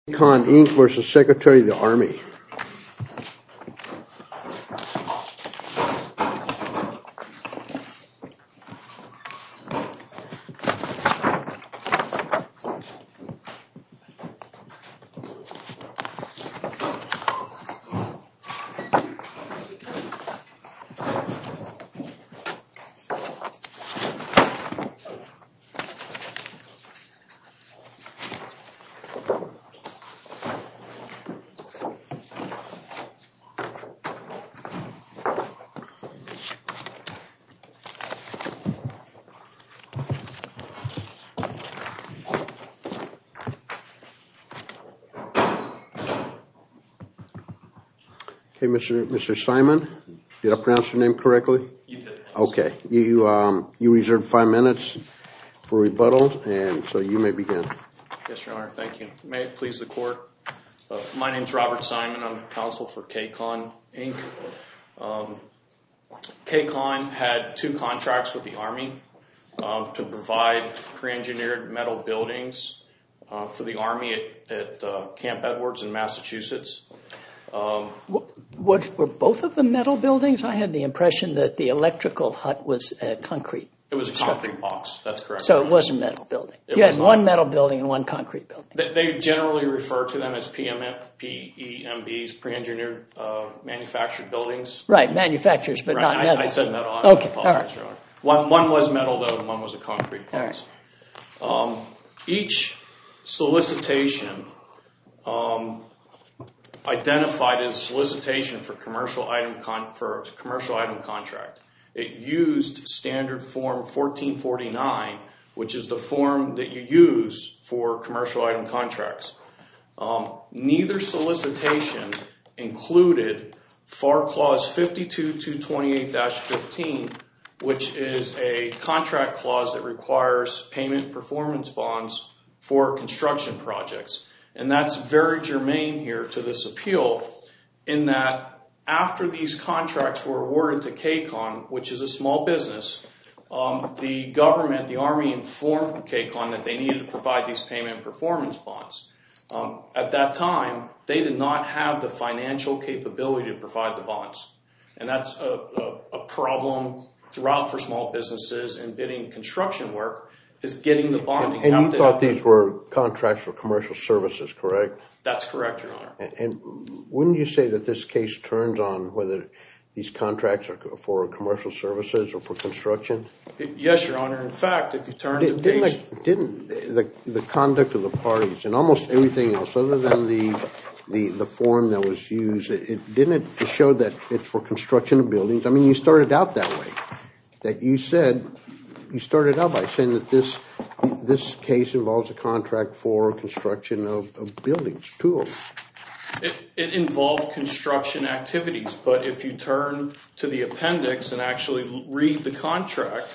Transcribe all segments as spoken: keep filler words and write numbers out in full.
Kaycon Incorporated versus Secretary of the Army. Okay, Mister Mister Simon, did I pronounce your name correctly? You did. Okay, you um, you reserved five minutes for rebuttal, and so you may begin. Yes, Your Honor. Thank you. May it please the Court. Uh, my name is Robert Simon. I'm counsel for Kaycon Incorporated. Um, Kaycon had two contracts with the Army um, to provide pre-engineered metal buildings uh, for the Army at, at uh, Camp Edwards in Massachusetts. Um, what, were both of them metal buildings? I had the impression that the electrical hut was a concrete. It was a concrete box. That's correct. So it was a metal building. It you had not. one metal building and one concrete building. They, they generally refer to them as P M Bs, pre-engineered uh, manufactured buildings. Right, manufacturers, but right. not metal. I, I said metal. I okay, all right. Your Honor. One, one was metal, though, and one was a concrete box. All right. Um, each solicitation um, identified as solicitation for commercial item con- for a commercial item contract. It used standard form fourteen forty-nine, which is the form that you use for commercial item contracts. Um, neither solicitation included F A R Clause fifty-two two twenty-eight dash fifteen, which is a contract clause that requires payment performance bonds for construction projects. And that's very germane here to this appeal in that after these contracts were awarded to Kaycon, which is a small business, um, the government, the Army, informed Kaycon that they needed to provide these payment performance bonds. Um, at that time, they did not have the financial capability to provide the bonds. And that's a, a, a problem throughout for small businesses in bidding construction work, is getting the bonding. And, and you thought these were contracts for commercial services, correct? That's correct, Your Honor. And, and wouldn't you say that this case turns on whether these contracts are for commercial services or for construction? Yes, Your Honor. In fact, if you turn Did, to didn't, page... like, didn't the, the conduct of the parties and almost everything else other than the the, the form that was used, it, it didn't it show that it's for construction of buildings? I mean, you started out that way, that you said... You started out by saying that this this case involves a contract for construction of, of buildings, tools. It, it involved construction activities, but if you turn to the appendix and actually read the contract,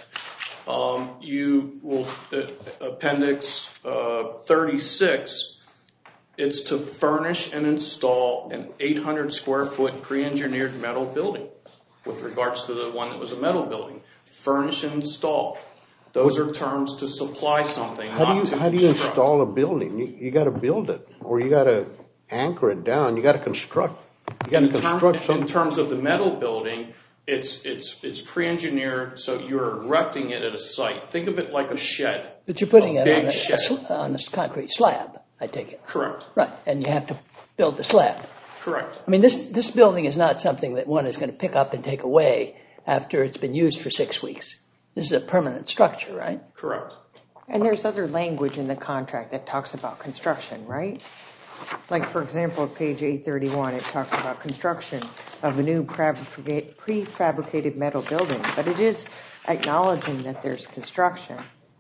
um, you will, uh, appendix uh, thirty-six, it's to furnish and install an eight hundred square foot pre-engineered metal building with regards to the one that was a metal building. Furnish and install. Those are terms to supply something, how not do you, to How do you construct. install a building? You, you got to build it, or you got to anchor it down. You got to construct. You got to construct term, something. In terms of the metal building, it's it's it's pre-engineered, so you're erecting it at a site. Think of it like a shed. But you're putting a it big on a, shed. a, on a concrete slab, I take it. Correct. Right, and you have to build the slab. Correct. I mean, this, this building is not something that one is going to pick up and take away after it's been used for six weeks. This is a permanent structure, right? Correct. And there's other language in the contract that talks about construction, right? Like, for example, page eight thirty-one, it talks about construction of a new prefabricated metal building. But it is acknowledging that there's construction.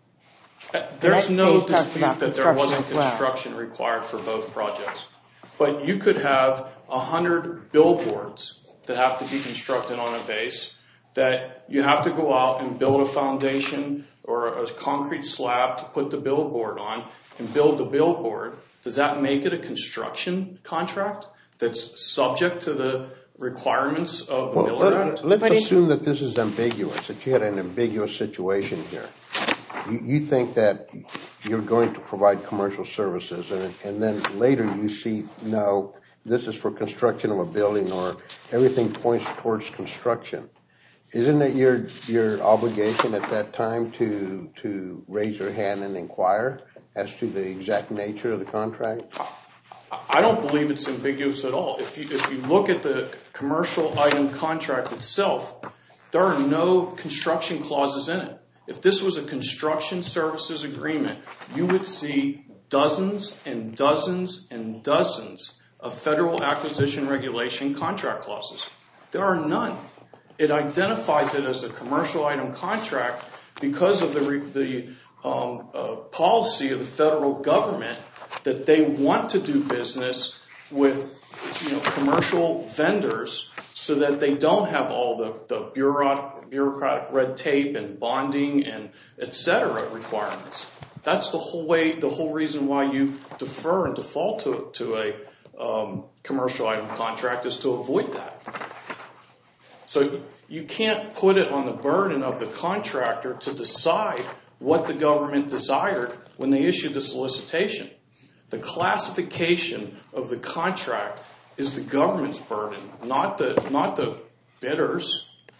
Uh, there's no page talks dispute about that there wasn't construction as well. construction required for both projects. But you could have a hundred billboards that have to be constructed on a base, that you have to go out and build a foundation or a concrete slab to put the billboard on and build the billboard. Does that make it a construction contract that's subject to the requirements of the Well, Miller let, Act? let's But assume that this is ambiguous, that you had an ambiguous situation here. you, you think that you're going to provide commercial services, and, and then later you see, no, this is for construction of a building, or everything points towards construction. Isn't it your your obligation at that time to to raise your hand and inquire as to the exact nature of the contract? I don't believe it's ambiguous at all. If you if you look at the commercial item contract itself, there are no construction clauses in it. If this was a construction services agreement, you would see dozens and dozens and dozens of federal acquisition regulation contract clauses. There are none. It identifies it as a commercial item contract because of the, the um, uh, policy of the federal government that they want to do business with, you know, commercial vendors so that they don't have all the, the bureaucratic, bureaucratic red tape and bonding and et cetera requirements. That's the whole way, the whole reason why you defer and default to, to a um, commercial item contract is to avoid that. So you can't put it on the burden of the contractor to decide what the government desired when they issued the solicitation. The classification of the contract is the government's burden, not the not the bidders.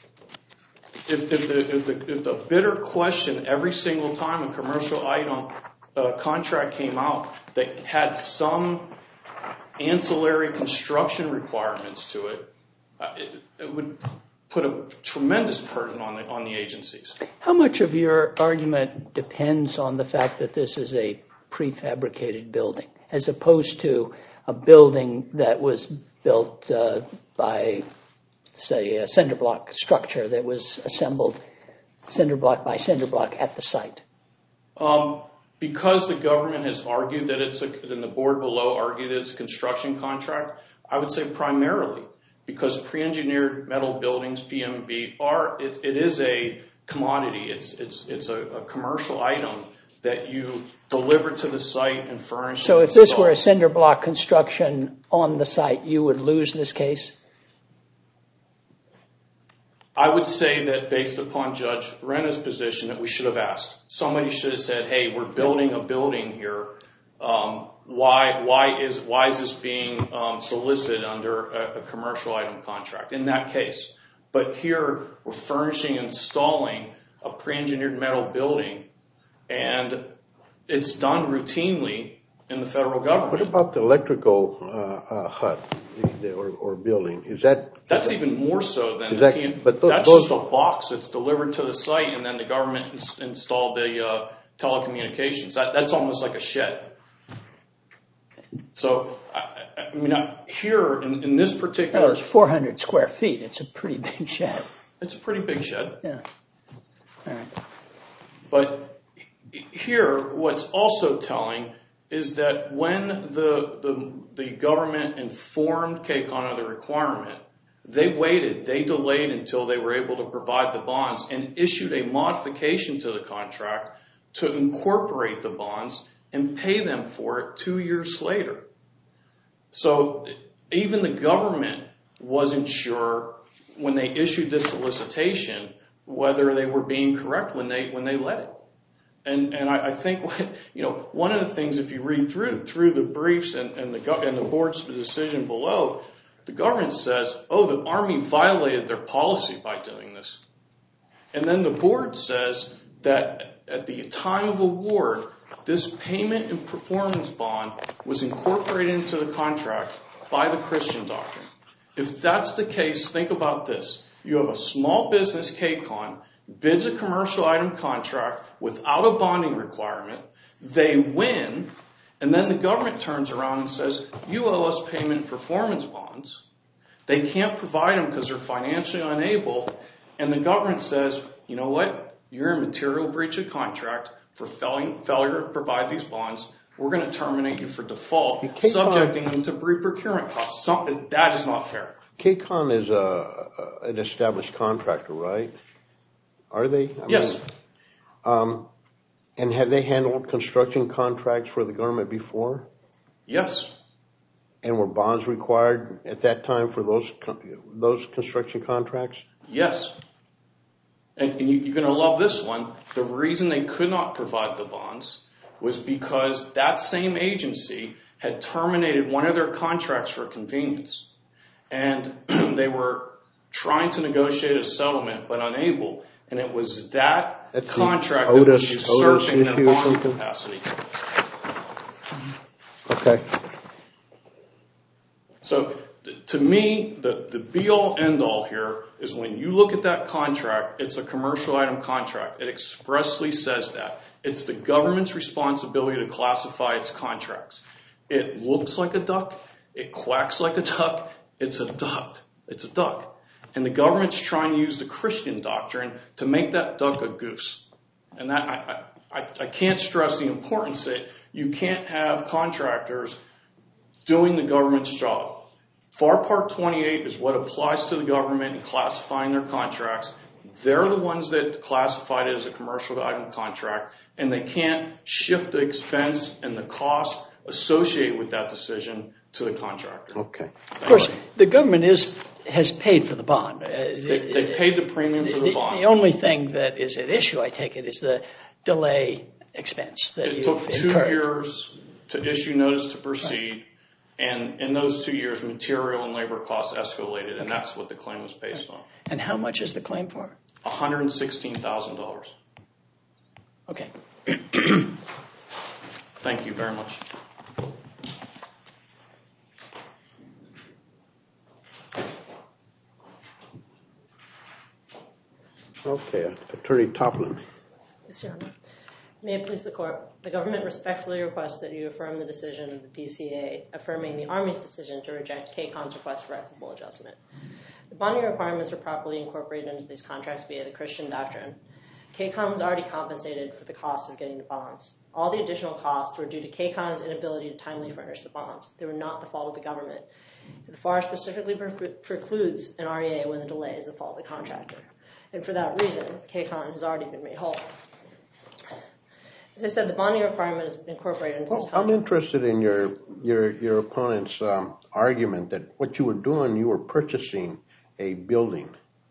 If, if, the, if, the, if the bidder questioned every single time a commercial item uh, contract came out that had some ancillary construction requirements to it, uh, it, it would put a tremendous burden on the on the agencies. How much of your argument depends on the fact that this is a prefabricated building, as opposed to a building that was built uh, by, say, a cinder block structure that was assembled cinder block by cinder block at the site? Um, because the government has argued that it's a, and the board below argued it's a construction contract, I would say primarily because pre-engineered metal buildings, P M B, are it, it is a commodity. It's it's it's a, a commercial item that you deliver to the site and furnish. So if this were a cinder block construction on the site, you would lose this case? I would say that based upon Judge Rena's position that we should have asked. Somebody should have said, hey, we're building a building here. Um, why why is why is this being um, solicited under a, a commercial item contract in that case? But here we're furnishing and installing a pre-engineered metal building, and it's done routinely in the federal government. What about the electrical uh, uh, hut or, or building? Is that that's is even more so than that, the, but th- that's those, just a box that's delivered to the site, and then the government ins- installed the uh, telecommunications. That, that's almost like a shed. So, I, I mean, I, here in, in this particular, well, it's four hundred square feet. It's a pretty big shed. It's a pretty big shed. Yeah. All right. But here, what's also telling is that when the the, the government informed K CON of the requirement, they waited, they delayed until they were able to provide the bonds and issued a modification to the contract to incorporate the bonds and pay them for it two years later. So even the government wasn't sure when they issued this solicitation whether they were being correct when they when they let it. And and I, I think you know one of the things, if you read through through the briefs and, and the and the board's decision below, the government says, oh, the Army violated their policy by doing this. And then the board says that at the time of award, this payment and performance bond was incorporated into the contract by the Christian doctrine. If that's the case, think about this. You have a small business, K CON, bids a commercial item contract without a bonding requirement. They win, and then the government turns around and says, you owe us payment and performance bonds. They can't provide them because they're financially unable, and the government says, you know what? You're in material breach of contract for failing, failure to provide these bonds. We're going to terminate you for default, subjecting them to pre-procurement costs. Some, that is not fair. K CON is a, an established contractor, right? Are they? I yes. Mean, um, and have they handled construction contracts for the government before? Yes. And were bonds required at that time for those those construction contracts? Yes. And, and you, you're going to love this one. The reason they could not provide the bonds was because that same agency had terminated one of their contracts for convenience. And they were trying to negotiate a settlement, but unable. And it was that That's contract the that was Otis, usurping Otis their issue or bond something? capacity. Okay. So th- to me, the, the be-all, end-all here is when you look at that contract, it's a commercial item contract. It expressly says that. It's the government's responsibility to classify its contracts. It looks like a duck. It quacks like a duck. It's a duck. It's a duck. And the government's trying to use the Christian doctrine to make that duck a goose. And that I, I, I can't stress the importance that you can't have contractors doing the government's job. FAR Part twenty-eight is what applies to the government in classifying their contracts. They're the ones that classified it as a commercial item contract, and they can't shift the expense and the cost associated with that decision to the contractor. Okay. Of course, the government is has paid for the bond. Uh, They, they paid the premium for the the, bond. the only thing that is at issue, I take it, is the delay expense that It you've took two incurred. years to issue notice to proceed, and in those two years, material and labor costs escalated, and that's what the claim was based on. And how much is the claim for? one hundred sixteen thousand dollars. Okay. Thank you very much. Okay. Attorney Toplin. Yes, Your Honor. May it please the Court, the government respectfully requests that you affirm the decision of the P C A, affirming the Army's decision to reject K CON's request for equitable adjustment. The bonding requirements are properly incorporated into these contracts via the Christian doctrine. K CON was already compensated for the cost of getting the bonds. All the additional costs were due to K CON's inability to timely furnish the bonds. They were not the fault of the government. The FAR specifically pre- precludes an R E A when the delay is the fault of the contractor. And for that reason, K CON has already been made whole. As I said, the bonding requirement is incorporated into this Well, contract. I'm interested in your your your opponent's um, argument that what you were doing, you were purchasing a building,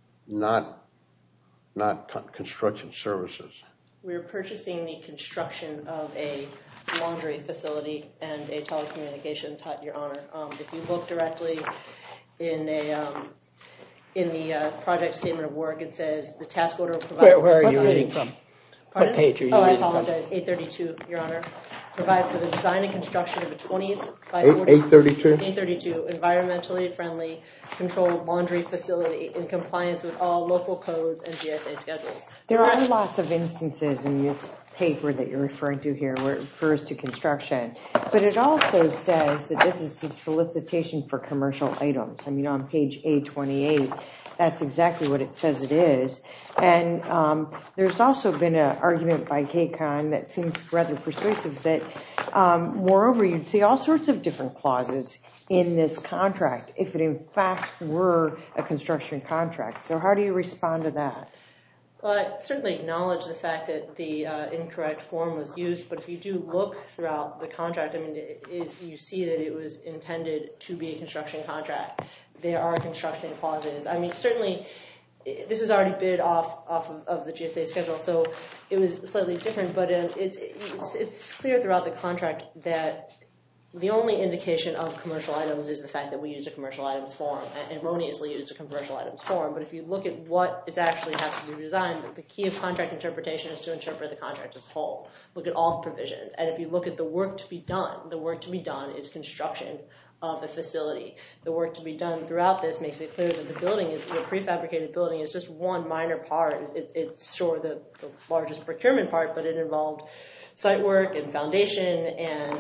not not con- construction services. We are purchasing the construction of a laundry facility and a telecommunications hut, Your Honor. Um, if you look directly in a um, in the uh, project statement of work, it says the task order provides. Where, where are you Sorry. reading from? Pardon? What page are you oh, reading I from? apologize. eight thirty-two, Your Honor. Provide for the design and construction of a twenty by Eight forty. eight thirty-two. eight thirty-two, environmentally friendly, controlled laundry facility in compliance with all local codes and G S A schedules. There are lots of instances in this paper that you're referring to here where it refers to construction, but it also says that this is a solicitation for commercial items. I mean, on page A twenty-eight, that's exactly what it says it is. And um, there's also been an argument by K CON that seems rather persuasive that, um, moreover, you'd see all sorts of different clauses in this contract if it in fact were a construction contract. So how do you respond to that? Well, I certainly acknowledge the fact that the uh, incorrect form was used, but if you do look throughout the contract, I mean, it is, you see that it was intended to be a construction contract. There are construction clauses. I mean, certainly, this was already bid off off of, of the G S A schedule, so it was slightly different, but uh, it's, it's it's clear throughout the contract that the only indication of commercial items is the fact that we used a commercial items form, and erroneously used a commercial items form. But if you look at what is actually has to be designed, the key of contract interpretation is to interpret the contract as a whole. Look at all provisions. And if you look at the work to be done, the work to be done is construction of a facility. The work to be done throughout this makes it clear that the building is, the prefabricated building is just one minor part. It, it's sure the, the largest procurement part, but it involved site work and foundation and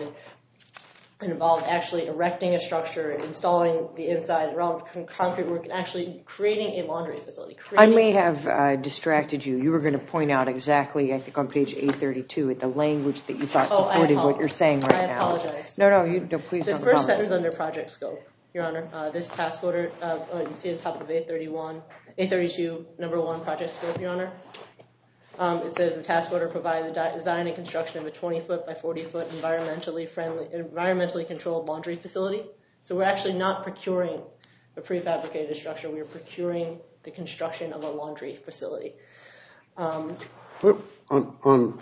It involved actually erecting a structure, installing the inside around concrete work, and actually creating a laundry facility. I may have uh, distracted you. You were going to point out exactly, I think on page eight thirty-two, at the language that you thought Oh, I supported apo- what you're saying right I now. apologize. No, no, you no, please The don't first apologize. sentence under project scope, Your Honor, uh, this task order, uh, uh, you see at the top of eight thirty-one, eight thirty-two, number one, project scope, Your Honor. Um, it says the task order provided the design and construction of a twenty foot by forty foot environmentally friendly, environmentally controlled laundry facility. So we're actually not procuring a prefabricated structure. We are procuring the construction of a laundry facility. Um, on, on,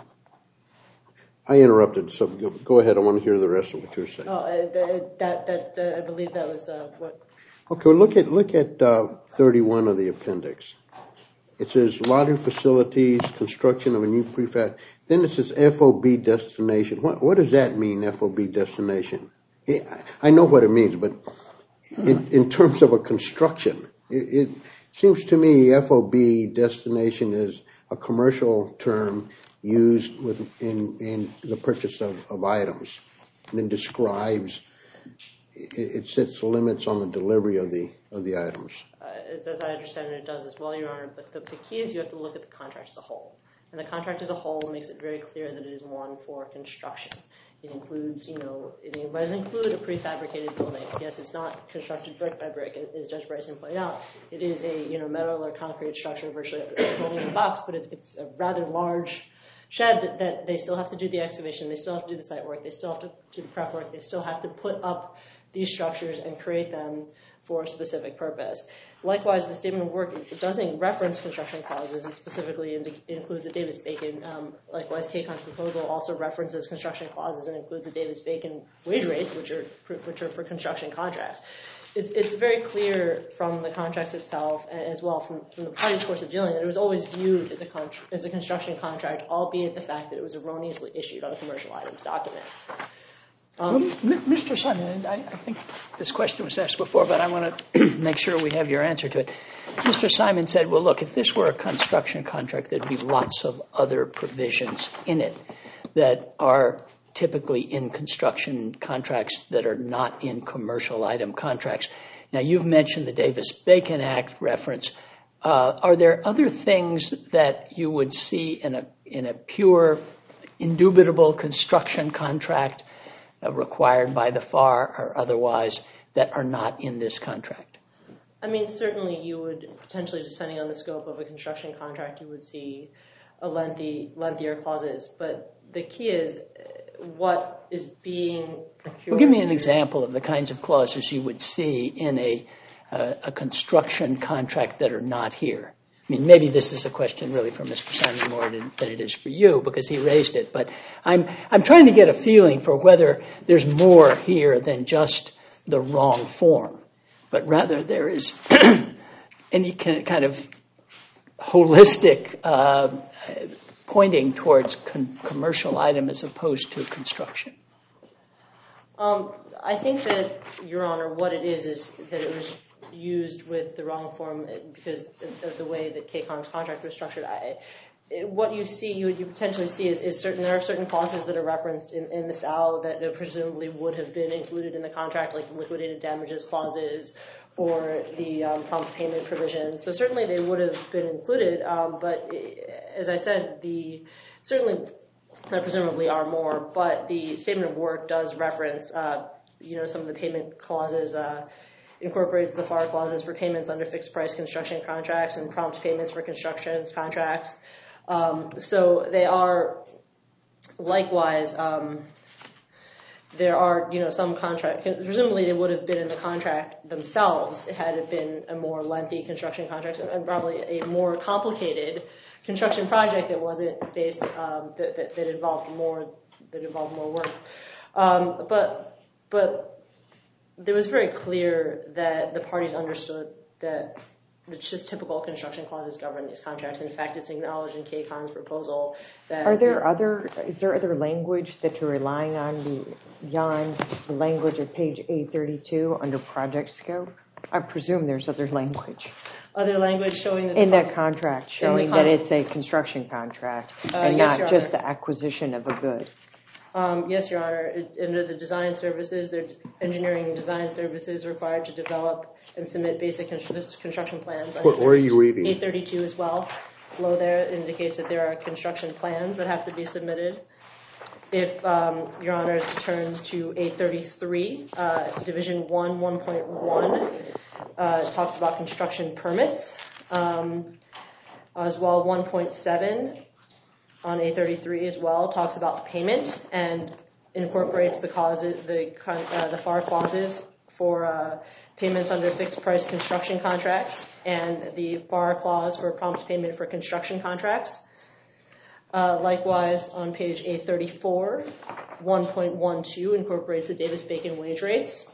I interrupted, so go, go ahead. I want to hear the rest of what you're saying. oh, uh, the, that that uh, I believe that was uh, what. Okay, well, look at look at uh, thirty-one of the appendix. It says lottery facilities, construction of a new prefab. Then it says F O B destination. What what does that mean, F O B destination? I know what it means, but in, in terms of a construction, it, it seems to me F O B destination is a commercial term used with in, in the purchase of, of items, and it describes. It, it sets limits on the delivery of the of the items. Uh, as, as I understand it, it does as well, Your Honor. But the, the key is you have to look at the contract as a whole, and the contract as a whole makes it very clear that it is one for construction. It includes, you know, it does include a prefabricated building. Yes, it's not constructed brick by brick, as Judge Bryson pointed out. It is a, you know, metal or concrete structure, virtually a building in a box, but it's, it's a rather large shed that, that they still have to do the excavation, they still have to do the site work, they still have to do the prep work, they still have to put up these structures and create them for a specific purpose. Likewise, the statement of work, it doesn't reference construction clauses. It specifically indi- includes the Davis-Bacon. Um, likewise, K CON's proposal also references construction clauses and includes the Davis-Bacon wage rates, which are which are for construction contracts. It's it's very clear from the contracts itself, and as well from, from the parties' course of dealing, that it was always viewed as a contra- as a construction contract, albeit the fact that it was erroneously issued on a commercial items document. Um, well, Mister Simon, I, I think this question was asked before, but I want to make sure we have your answer to it. Mister Simon said, well, look, if this were a construction contract, there'd be lots of other provisions in it that are typically in construction contracts that are not in commercial item contracts. Now, you've mentioned the Davis-Bacon Act reference. Uh, are there other things that you would see in a in a pure, indubitable construction contract required by the F A R or otherwise that are not in this contract? I mean, certainly you would potentially, depending on the scope of a construction contract, you would see a lengthy, lengthier clauses. But the key is what is being procured. Well, give me an example of the kinds of clauses you would see in a uh, a construction contract that are not here. I mean, maybe this is a question really for Mister Simon more than it is for you because he raised it. But I'm I'm trying to get a feeling for whether there's more here than just the wrong form, but rather there is any kind of holistic uh, pointing towards con- commercial item as opposed to construction. Um, I think that, Your Honor, what it is is that it was used with the wrong form because of the way that K CON's contract was structured. I, what you see, you, you potentially see is, is certain, there are certain clauses that are referenced in, in the S A L that presumably would have been included in the contract, like the liquidated damages clauses or the um, prompt payment provisions. So certainly they would have been included, um, but as I said, the certainly there presumably are more, but the statement of work does reference, uh, you know, some of the payment clauses, uh, incorporates the F A R clauses for payments under fixed price construction contracts and prompt payments for construction contracts. Um, so they are likewise, um, there are, you know, some contract, presumably they would have been in the contract themselves had it been a more lengthy construction contract and probably a more complicated construction project that wasn't based, um, that, that, that involved more, that involved more work. Um, but, but, There was very clear that the parties understood that the just typical construction clauses govern these contracts. In fact, it's acknowledged in K CON's proposal that... Are there other, is there other language that you're relying on beyond the language of page A thirty-two under project scope? I presume there's other language. Other language showing that... In that contract, showing contract. that it's a construction contract uh, and yes, not just the acquisition of a good. Um, yes, Your Honor. It, under the design services, their engineering and design services required to develop and submit basic con- construction plans. What, where are you reading? A thirty-two as well. Below there indicates that there are construction plans that have to be submitted. If um, Your Honor is to turn to A thirty-three, uh, Division one, one point one, uh, talks about construction permits. Um, as well, one point seven on A thirty-three as well talks about payment and incorporates the causes, the uh, the F A R clauses for uh, payments under fixed price construction contracts and the F A R clause for prompt payment for construction contracts. Uh, likewise, on page A thirty-four, one point one two incorporates the Davis-Bacon wage rates.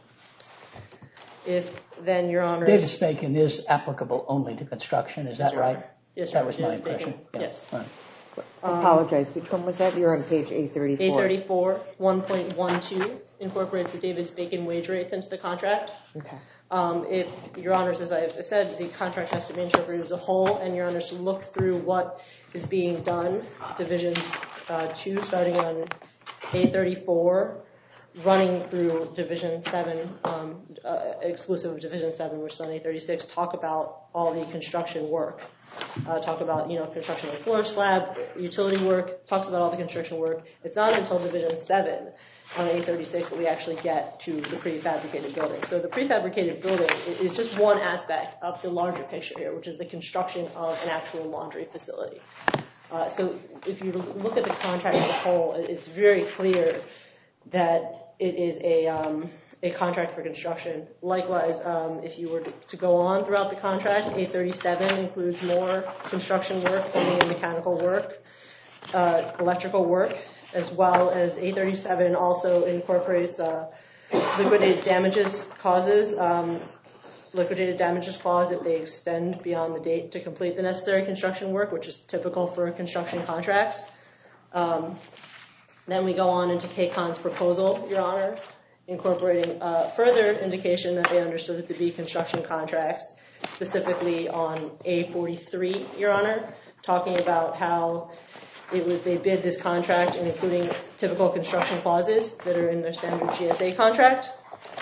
If then, Your Honor, Davis-Bacon is applicable only to construction, is that right? Yes, that was my Davis-Bacon. impression. Yeah. Yes. Right. I apologize. Which one was that? You're on page A thirty-four. A thirty-four, one point one two incorporates the Davis-Bacon wage rates into the contract. Okay. Um, if, Your Honors, as I said, the contract has to be interpreted as a whole, and Your Honors to look through what is being done, divisions uh, two, starting on A thirty-four, running through division seven, um, uh, exclusive of division seven, which is on A thirty-six, talk about all the construction work. Uh, talk about, you know, construction of floor slab, utility work, talks about all the construction work. It's not until division seven on A thirty-six that we actually get to the prefabricated building. So the prefabricated building is just one aspect of the larger picture here, which is the construction of an actual laundry facility. Uh, so if you look at the contract as a whole, it's very clear that it is a um, a contract for construction. Likewise, um, if you were to, to go on throughout the contract, A thirty-seven includes more construction work, only mechanical work, uh, electrical work, as well as A thirty-seven also incorporates uh, liquidated damages causes, um, liquidated damages clause if they extend beyond the date to complete the necessary construction work, which is typical for construction contracts. Um, then we go on into K CON's proposal, Your Honor, incorporating uh, further indication that they understood it to be construction contracts, specifically on A forty-three, Your Honor, talking about how it was they bid this contract and including typical construction clauses that are in their standard G S A contract.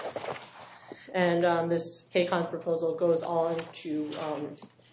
And um, this K CON's proposal goes on to um,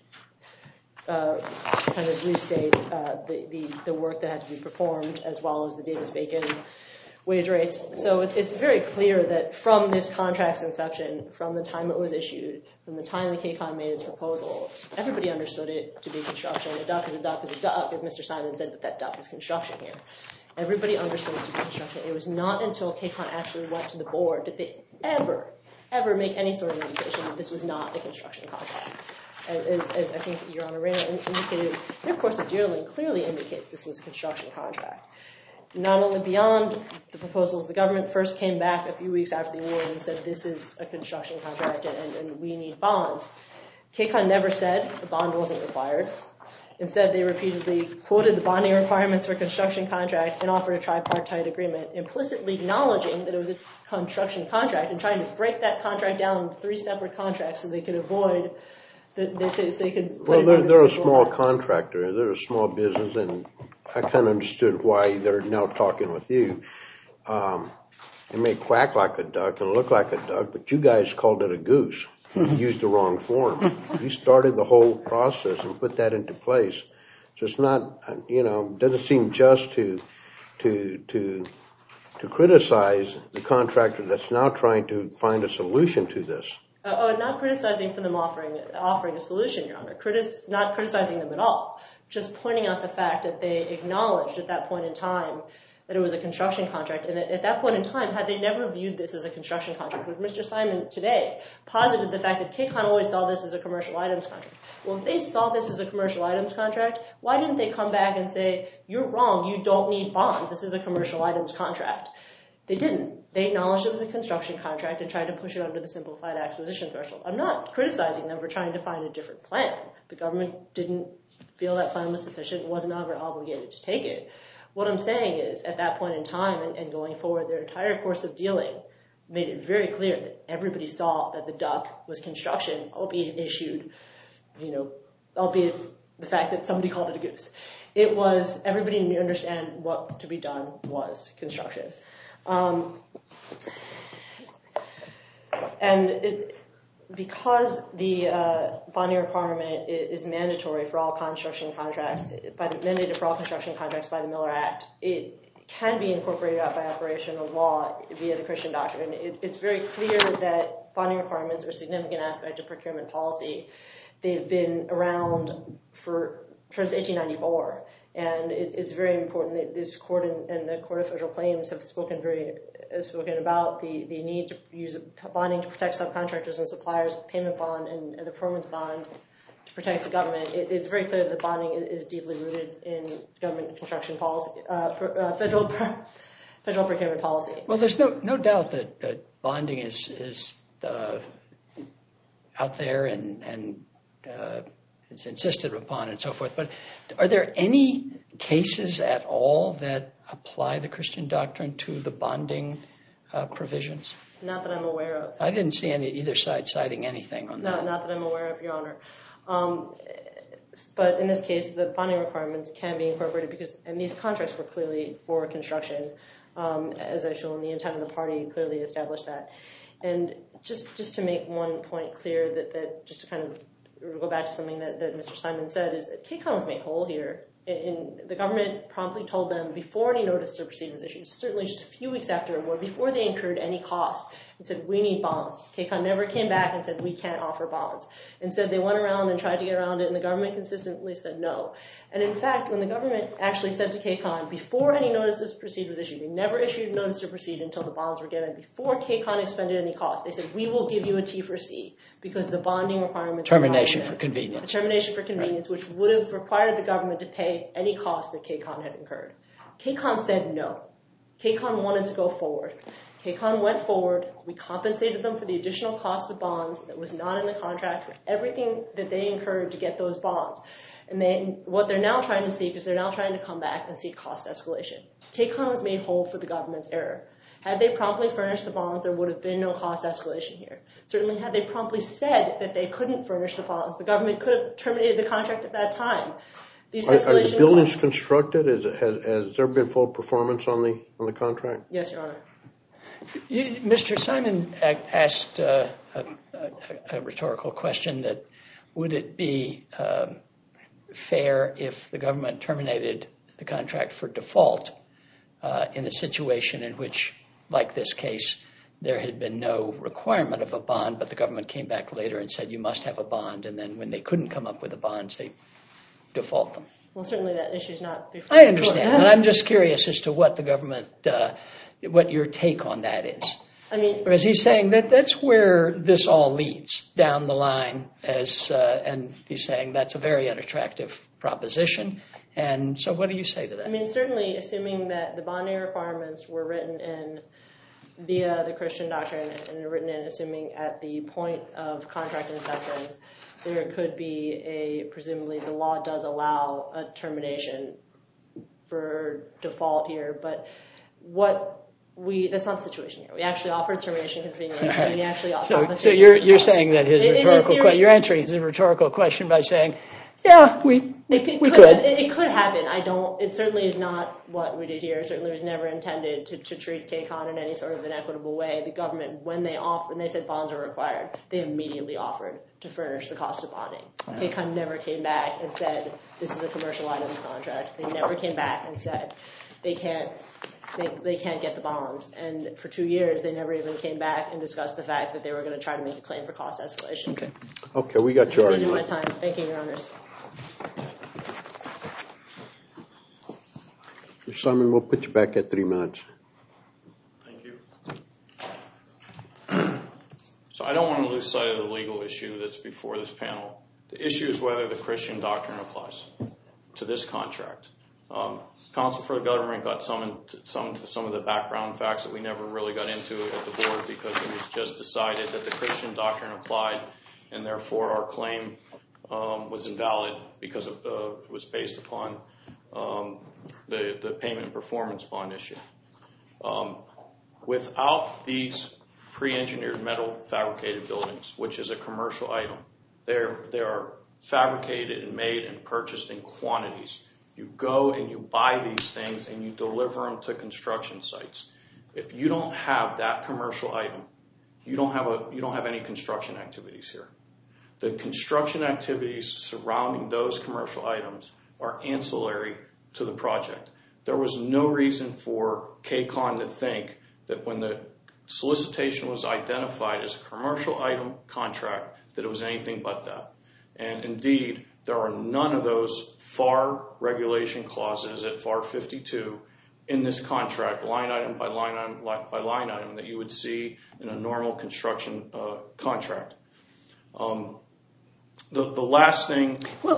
uh, kind of restate uh, the, the, the work that had to be performed, as well as the Davis-Bacon wage rates. So it, it's very clear that from this contract's inception, from the time it was issued, from the time the K CON made its proposal, everybody understood it to be construction. A duck is a duck is a duck, as Mister Simon said, but that duck is construction here. Everybody understood it to be construction. It was not until K CON actually went to the board that they ever, ever make any sort of indication that this was not a construction contract. As, as, as I think Your Honor Rayner indicated, their course of dealing clearly indicates this was a construction contract. Not only beyond the proposals, the government first came back a few weeks after the award and said this is a construction contract and, and we need bonds. K CON never said a bond wasn't required. Instead, they repeatedly quoted the bonding requirements for a construction contract and offered a tripartite agreement, implicitly acknowledging that it was a construction contract and trying to break that contract down into three separate contracts so they could avoid the, they, so they could put well, it they're, under they're the a single small line. contractor. They're a small business, and I kind of understood why they're now talking with you. Um, it may quack like a duck and look like a duck, but you guys called it a goose. You used the wrong form. You started the whole process and put that into place. So it's not, you know, doesn't seem just to to to to criticize the contractor that's now trying to find a solution to this. Uh, oh, not criticizing for them offering offering a solution, Your Honor. Critis, not criticizing them at all. Just pointing out the fact that they acknowledged at that point in time that it was a construction contract, and that at that point in time, had they never viewed this as a construction contract, which Mister Simon today posited the fact that K CON always saw this as a commercial items contract. Well, if they saw this as a commercial items contract, why didn't they come back and say, you're wrong, you don't need bonds, this is a commercial items contract? They didn't. They acknowledged it was a construction contract and tried to push it under the simplified acquisition threshold. I'm not criticizing them for trying to find a different plan. The government didn't feel that plan was sufficient, wasn't ever obligated to take it. What I'm saying is, at that point in time and, and going forward, their entire course of dealing made it very clear that everybody saw that the duck was construction, albeit issued, you know, albeit the fact that somebody called it a goose. It was, everybody knew, understand what to be done was construction. Um, and it, because the uh, bonding requirement is, is mandatory for all construction contracts, by the, mandated for all construction contracts by the Miller Act, it can be incorporated out by operation of law via the Christian doctrine. It, it's very clear that bonding requirements are a significant aspect of procurement policy. They've been around for since eighteen ninety-four. And it, it's very important that this court and, and the Court of Federal Claims have spoken very has spoken about the, the need to use bonding to protect subcontractors and suppliers, payment bond and, and the performance bond to protect the government. It, it's very clear that bonding is, is deeply rooted in government construction policy, uh, per, uh, federal federal procurement policy. Well, there's no no doubt that uh, bonding is is uh, out there and and uh, it's insisted upon and so forth. But are there any cases at all that apply the Christian doctrine to the bonding uh, provisions? Not that I'm aware of. I didn't see any either side citing anything on No, that. not that I'm aware of, Your Honor. Um, but in this case, the bonding requirements can be incorporated because, and these contracts were clearly for construction. Um, as I've shown, the intent of the party clearly established that. And just just to make one point clear, that, that just to kind of go back to something that, that Mister Simon said, is that K CON was made whole here. In, the government promptly told them before any notice to proceed was issued, certainly just a few weeks after award, before they incurred any cost, and said, we need bonds. K CON never came back and said, we can't offer bonds. Instead, they went around and tried to get around it, and the government consistently said no. And in fact, when the government actually said to K CON, before any notice to proceed was issued, they never issued a notice to proceed until the bonds were given. Before K CON expended any cost, they said, we will give you a T for C, because the bonding requirements... Termination for convenience. Termination for convenience, right, which would have required the government to pay any cost that K CON had incurred. K CON said no. K CON wanted to go forward. K CON went forward. We compensated them for the additional cost of bonds that was not in the contract, for everything that they incurred to get those bonds. And they, what they're now trying to seek is they're now trying to come back and seek cost escalation. K CON was made whole for the government's error. Had they promptly furnished the bonds, there would have been no cost escalation here. Certainly, had they promptly said that they couldn't furnish the bonds, the government could have terminated the contract at that time. These Are, are the buildings costs, constructed? Is it, has, has there been full performance on the on the contract? Yes, Your Honor. You, Mister Simon asked uh, a, a, a rhetorical question that would it be um, fair if the government terminated the contract for default uh, in a situation in which, like this case, there had been no requirement of a bond, but the government came back later and said you must have a bond, and then when they couldn't come up with the bonds, they default them. Well, certainly that issue is not before. I understand, but I'm just curious as to what the government, uh, what your take on that is. I mean, because he's saying that that's where this all leads down the line, as uh, and he's saying that's a very unattractive proposition. And so, what do you say to that? I mean, certainly, assuming that the bonding requirements were written in via the Christian doctrine and written in, assuming at the point of contract inception, there could be a, presumably the law does allow a termination for default here, but what we, that's not the situation here. We actually offered termination convenience, right, and we actually offered. So, so you're, you're saying that his rhetorical question, you're answering his rhetorical question by saying, yeah, we, It, it we could, could. It, it could happen. I don't. It certainly is not what we did here. It certainly was never intended to, to treat K CON in any sort of inequitable way. The government, when they offered, when they said bonds are required, they immediately offered to furnish the cost of bonding. Wow. K CON never came back and said this is a commercial items contract. They never came back and said they can't. They, they can't get the bonds. And for two years, they never even came back and discussed the fact that they were going to try to make a claim for cost escalation. Okay. Okay, we got your Exceeded argument. my time. Thank you, Your Honors. Mister Simon, we'll put you back at three minutes. Thank you. So I don't want to lose sight of the legal issue that's before this panel. The issue is whether the Christian doctrine applies to this contract. Um, Counsel for the government got summoned to, summoned to some of the background facts that we never really got into at the board because it was just decided that the Christian doctrine applied and therefore our claim um, was invalid because of, uh, it was based upon um, the, the payment and performance bond issue. Um, without these pre-engineered metal fabricated buildings, which is a commercial item, they're, they are fabricated and made and purchased in quantities. You go and you buy these things and you deliver them to construction sites. If you don't have that commercial item, you don't have a you don't have any construction activities here. The construction activities surrounding those commercial items are ancillary to the project. There was no reason for K CON to think that when the solicitation was identified as a commercial item contract that it was anything but that. And indeed, there are none of those F A R regulation clauses at F A R fifty-two in this contract, line item by line item by line item, that you would see in a normal construction uh, contract. Um, the, the last thing... Well,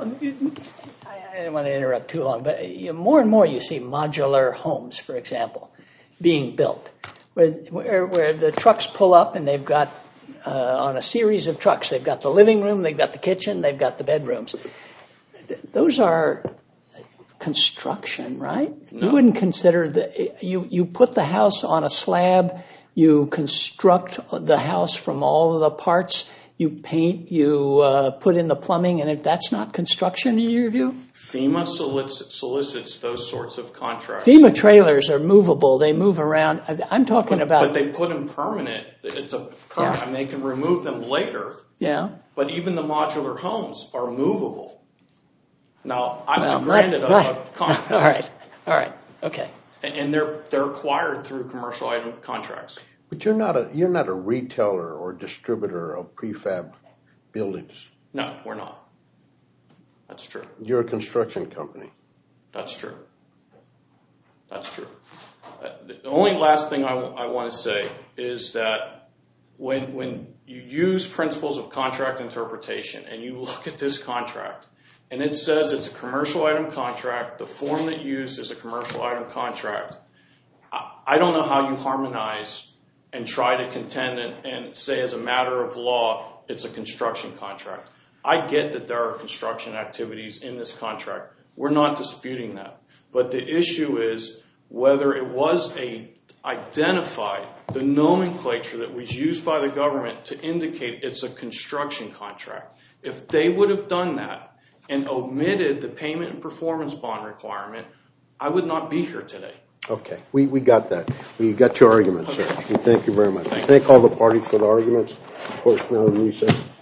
I don't want to interrupt too long, but you know, more and more you see modular homes, for example, being built, where, where, where the trucks pull up and they've got, uh, on a series of trucks, they've got the living room, they've got the kitchen, they've got the bedrooms. Those are construction, right? No. You wouldn't consider that you, you put the house on a slab, you construct the house from all of the parts, you paint, you uh, put in the plumbing, and if that's not construction in your view? FEMA solicits, solicits those sorts of contracts. FEMA trailers are movable. They move around. I'm talking but, about... But they put them permanent. It's a permanent, yeah. and they can remove them later. Yeah. But even the modular homes are movable. Now, I'm well, granted not, a, not, a contract. All right. All right. Okay. And, and they're they're acquired through commercial item contracts. But you're not a you're not a retailer or distributor of prefab buildings. No, we're not. That's true. You're a construction company. That's true. That's true. Uh, the only last thing I, w- I want to say is that when when you use principles of contract interpretation and you look at this contract, and it says it's a commercial item contract, the form that you use is a commercial item contract, I, I don't know how you harmonize and try to contend and, and say as a matter of law it's a construction contract. I get that there are construction activities in this contract. We're not disputing that. But the issue is whether it was a identified, the nomenclature that was used by the government to indicate it's a construction contract. If they would have done that and omitted the payment and performance bond requirement, I would not be here today. Okay, we, we got that. We got your arguments, okay. sir. We thank you very much. Thank, thank all the parties for the arguments. Of course, now in recess.